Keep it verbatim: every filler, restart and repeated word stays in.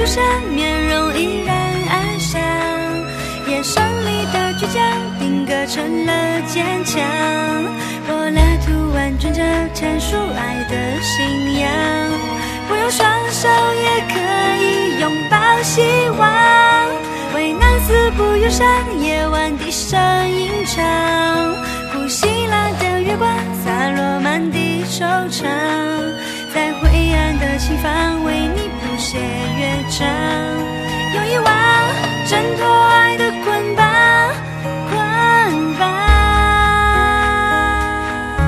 山，面容依然安详。眼神里的倔强，定格成了坚强。柏拉图婉转着阐述爱的信仰，不用双手也可以拥抱希望。为难死不忧伤，夜晚低声吟唱。古希腊的月光洒落满地惆怅，在灰暗的琴房为你